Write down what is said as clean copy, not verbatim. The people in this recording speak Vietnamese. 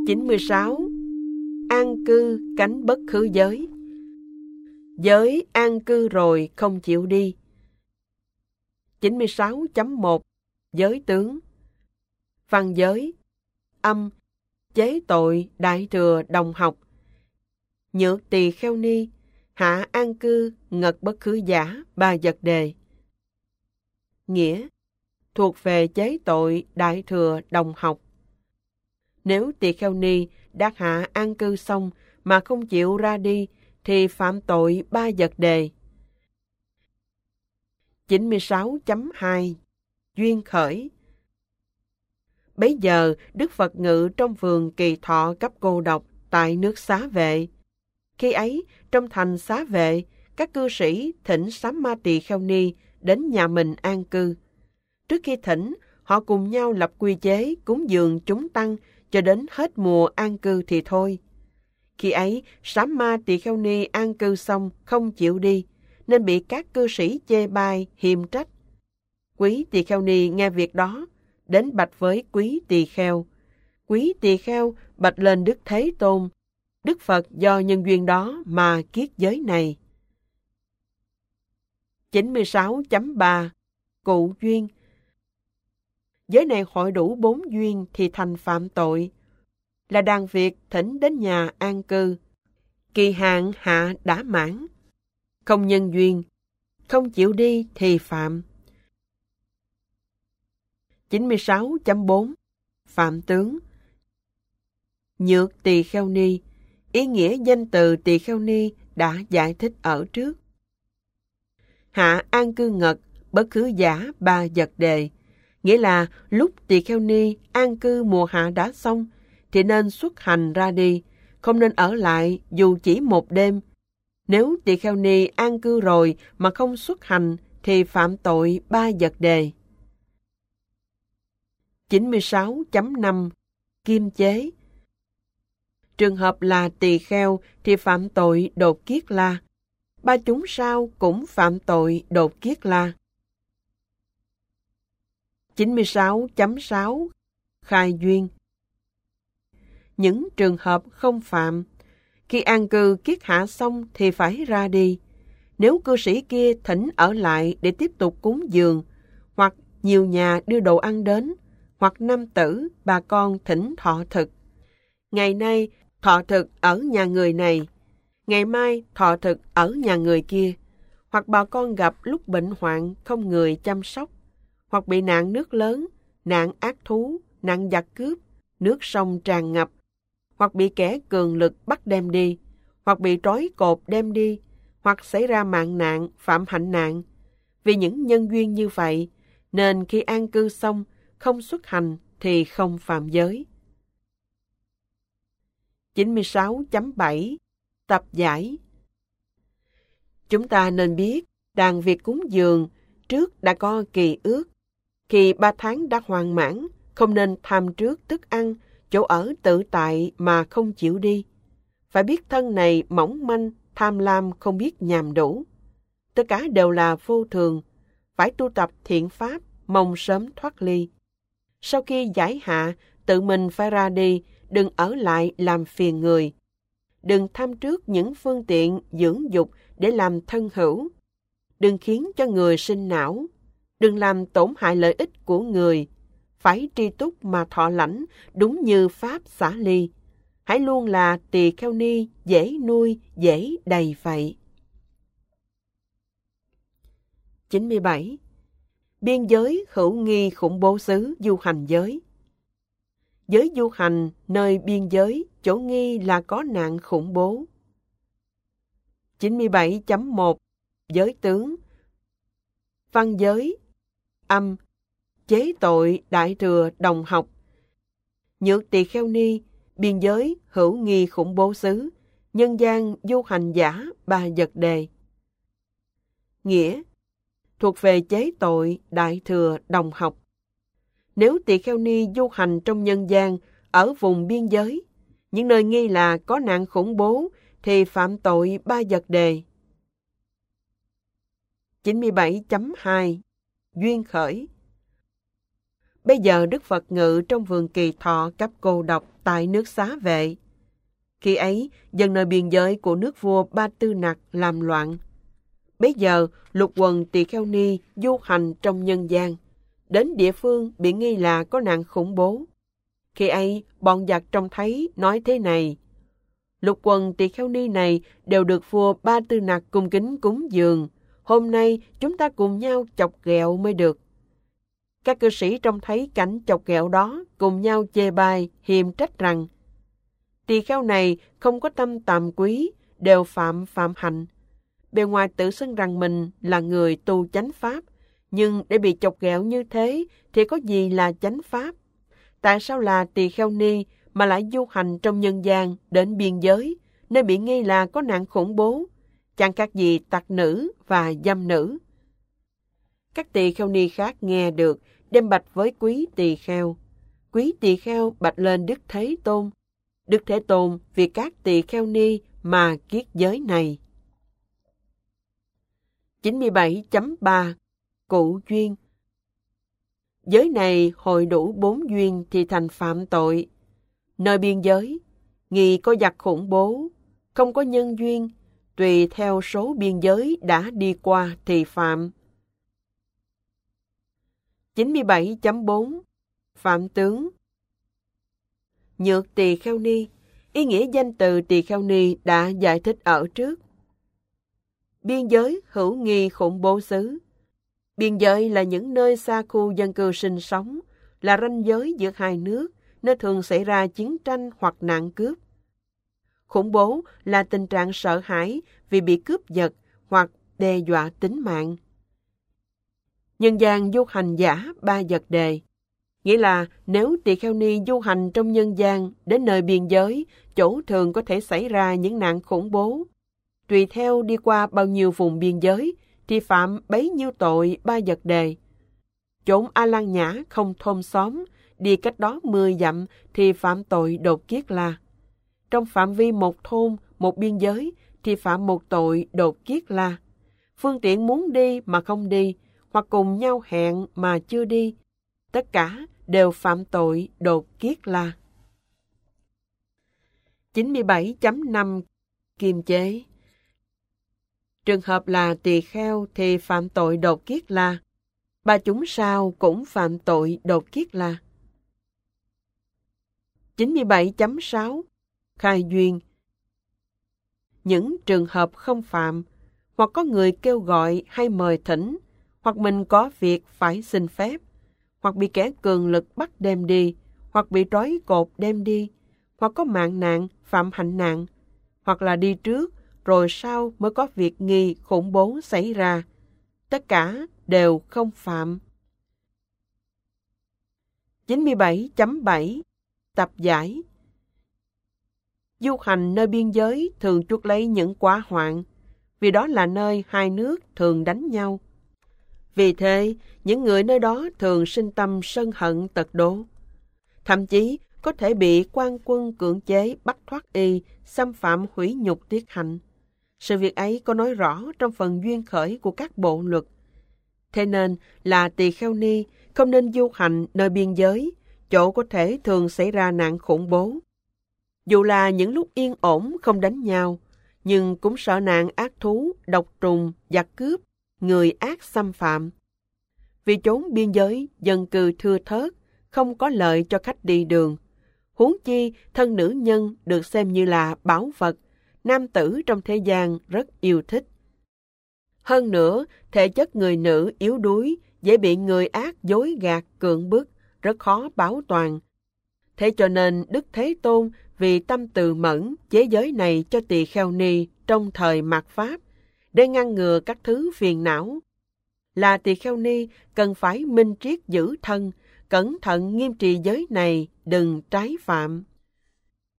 96. An cư cánh bất khứ giới. Giới an cư rồi không chịu đi. 96.1. Giới tướng. Văn giới. Âm. Chế tội đại thừa đồng học. Nhược tỳ kheo ni. Hạ an cư ngật bất khứ giả ba vật đề. Nghĩa. Thuộc về chế tội đại thừa đồng học. Nếu tỳ kheo ni đã hạ an cư xong mà không chịu ra đi thì phạm tội ba vật đề. 96.2. Duyên khởi. Bấy giờ Đức Phật ngự trong vườn Kỳ Thọ cấp Cô Độc tại nước Xá Vệ. Khi ấy trong thành Xá Vệ, các cư sĩ thỉnh Sám Ma Tỳ Kheo Ni đến nhà mình an cư. Trước khi thỉnh, họ cùng nhau lập quy chế cúng dường chúng tăng cho đến hết mùa an cư thì thôi. Khi ấy, Sám Ma Tỳ Kheo Ni an cư xong không chịu đi, nên bị các cư sĩ chê bai, hiềm trách. Quý Tỳ Kheo Ni nghe việc đó, đến bạch với Quý Tỳ Kheo. Quý Tỳ Kheo bạch lên Đức Thế Tôn. Đức Phật do nhân duyên đó mà kiết giới này. 96.3. Cụ duyên. Giới này hội đủ 4 duyên thì thành phạm tội. Là đàn Việt thỉnh đến nhà an cư. Kỳ hạn hạ đã mãn. Không nhân duyên. Không chịu đi thì phạm. 96.4. Phạm tướng. Nhược tỳ kheo ni. Ý nghĩa danh từ tỳ kheo ni đã giải thích ở trước. Hạ an cư ngật bất khứ giả ba vật đề. Nghĩa là lúc tỳ kheo ni an cư mùa hạ đã xong thì nên xuất hành ra đi, không nên ở lại dù chỉ một đêm. Nếu tỳ kheo ni an cư rồi mà không xuất hành thì phạm tội ba vật đề. 96.5. Kim chế. Trường hợp là tỳ kheo thì phạm tội đột kiết la. Ba chúng sao cũng phạm tội đột kiết la. 96.6. Khai duyên. Những trường hợp không phạm. Khi an cư kiết hạ xong thì phải ra đi. Nếu cư sĩ kia thỉnh ở lại để tiếp tục cúng dường, hoặc nhiều nhà đưa đồ ăn đến, hoặc nam tử, bà con thỉnh thọ thực. Ngày nay thọ thực ở nhà người này, ngày mai thọ thực ở nhà người kia, hoặc bà con gặp lúc bệnh hoạn không người chăm sóc, hoặc bị nạn nước lớn, nạn ác thú, nạn giặc cướp, nước sông tràn ngập, hoặc bị kẻ cường lực bắt đem đi, hoặc bị trói cột đem đi, hoặc xảy ra mạng nạn, phạm hạnh nạn. Vì những nhân duyên như vậy, nên khi an cư xong, không xuất hành thì không phạm giới. 96.7. Tập giải. Chúng ta nên biết, đàn Việt cúng dường trước đã có kỳ ước. Khi 3 tháng đã hoàn mãn, không nên tham trước thức ăn, chỗ ở tự tại mà không chịu đi. Phải biết thân này mỏng manh, tham lam không biết nhàm đủ. Tất cả đều là vô thường, phải tu tập thiện pháp, mong sớm thoát ly. Sau khi giải hạ, tự mình phải ra đi, đừng ở lại làm phiền người. Đừng tham trước những phương tiện dưỡng dục để làm thân hữu. Đừng khiến cho người sinh não. Đừng làm tổn hại lợi ích của người. Phải tri túc mà thọ lãnh, đúng như pháp xả ly. Hãy luôn là tỳ kheo ni, dễ nuôi, dễ đầy vậy. 97. Biên giới hữu nghi khủng bố xứ du hành giới. Giới du hành nơi biên giới, chỗ nghi là có nạn khủng bố. 97.1. Giới tướng. Văn giới. Âm. Chế tội đại thừa đồng học. Nhược tỳ kheo ni, biên giới hữu nghi khủng bố xứ, nhân gian du hành giả ba vật đề. Nghĩa. Thuộc về chế tội đại thừa đồng học. Nếu tỳ kheo ni du hành trong nhân gian ở vùng biên giới, những nơi nghi là có nạn khủng bố thì phạm tội ba vật đề. 97.2. Duyên khởi. Bây giờ Đức Phật ngự trong vườn Kỳ Thọ cấp cô độc tại nước Xá Vệ. Khi ấy, dân nơi biên giới của nước vua Ba Tư Nặc làm loạn. Bấy giờ, lục quần tỳ kheo ni du hành trong nhân gian, đến địa phương bị nghi là có nạn khủng bố. Khi ấy, bọn giặc trông thấy nói thế này: lục quần tỳ kheo ni này đều được vua Ba Tư Nặc cung kính cúng dường. Hôm nay chúng ta cùng nhau chọc ghẹo mới được. Các cư sĩ trông thấy cảnh chọc ghẹo đó, cùng nhau chê bai, hiềm trách rằng: tỳ kheo này không có tâm tàm quý, đều phạm hạnh. Bề ngoài tự xưng rằng mình là người tu chánh pháp, nhưng để bị chọc ghẹo như thế thì có gì là chánh pháp? Tại sao là tỳ kheo ni mà lại du hành trong nhân gian đến biên giới, nơi bị nghi là có nạn khủng bố, chẳng khác gì tặc nữ và dâm nữ? Các tỳ kheo ni khác nghe được, đem bạch với quý tỳ kheo. Quý tỳ kheo bạch lên Đức Thế Tôn. Đức Thế Tôn vì các tỳ kheo ni mà kiết giới này. 97.3 Cụ duyên. Giới này hội đủ 4 duyên thì thành phạm tội. Nơi biên giới, nghi có giặc khủng bố, không có nhân duyên, tùy theo số biên giới đã đi qua thì phạm. 97.4 Phạm tướng. Nhược tỳ kheo ni, ý nghĩa danh từ tỳ kheo ni đã giải thích ở trước. Biên giới hữu nghi khủng bố xứ. Biên giới là những nơi xa khu dân cư sinh sống, là ranh giới giữa hai nước, nơi thường xảy ra chiến tranh hoặc nạn cướp. Khủng bố là tình trạng sợ hãi vì bị cướp giật hoặc đe dọa tính mạng. Nhân gian du hành giả ba vật đề. Nghĩa là nếu tỳ kheo ni du hành trong nhân gian đến nơi biên giới, chỗ thường có thể xảy ra những nạn khủng bố. Tùy theo đi qua bao nhiêu vùng biên giới, thì phạm bấy nhiêu tội ba vật đề. Chốn A Lan Nhã không thôn xóm, đi cách đó 10 dặm thì phạm tội đột kiết la. Trong phạm vi một thôn, một biên giới thì phạm một tội đột kiết la. Phương tiện muốn đi mà không đi, hoặc cùng nhau hẹn mà chưa đi, tất cả đều phạm tội đột kiết la. 97.5 Kiềm chế. Trường hợp là tỳ kheo thì phạm tội đột kiết la. Ba chúng sao cũng phạm tội đột kiết la. 97.6 Khai duyên. Những trường hợp không phạm, hoặc có người kêu gọi hay mời thỉnh, hoặc mình có việc phải xin phép, hoặc bị kẻ cường lực bắt đem đi, hoặc bị trói cột đem đi, hoặc có mạng nạn, phạm hạnh nạn, hoặc là đi trước, rồi sau mới có việc nghi khủng bố xảy ra. Tất cả đều không phạm. 97.7 Tập giải. Du hành nơi biên giới thường chuốc lấy những quả hoạn, vì đó là nơi hai nước thường đánh nhau. Vì thế, những người nơi đó thường sinh tâm sân hận tật đố. Thậm chí có thể bị quan quân cưỡng chế bắt thoát y, xâm phạm hủy nhục tiết hạnh. Sự việc ấy có nói rõ trong phần duyên khởi của các bộ luật. Thế nên là tỳ kheo ni không nên du hành nơi biên giới, chỗ có thể thường xảy ra nạn khủng bố. Dù là những lúc yên ổn không đánh nhau, nhưng cũng sợ nạn ác thú, độc trùng, giặc cướp, người ác xâm phạm. Vì chốn biên giới, dân cư thưa thớt, không có lợi cho khách đi đường. Huống chi, thân nữ nhân được xem như là báu vật, nam tử trong thế gian rất yêu thích. Hơn nữa, thể chất người nữ yếu đuối, dễ bị người ác dối gạt, cưỡng bức, rất khó bảo toàn. Thế cho nên Đức Thế Tôn vì tâm từ mẫn chế giới này cho tỳ kheo ni trong thời mạt Pháp, để ngăn ngừa các thứ phiền não. Là tỳ kheo ni cần phải minh triết giữ thân, cẩn thận nghiêm trì giới này, đừng trái phạm.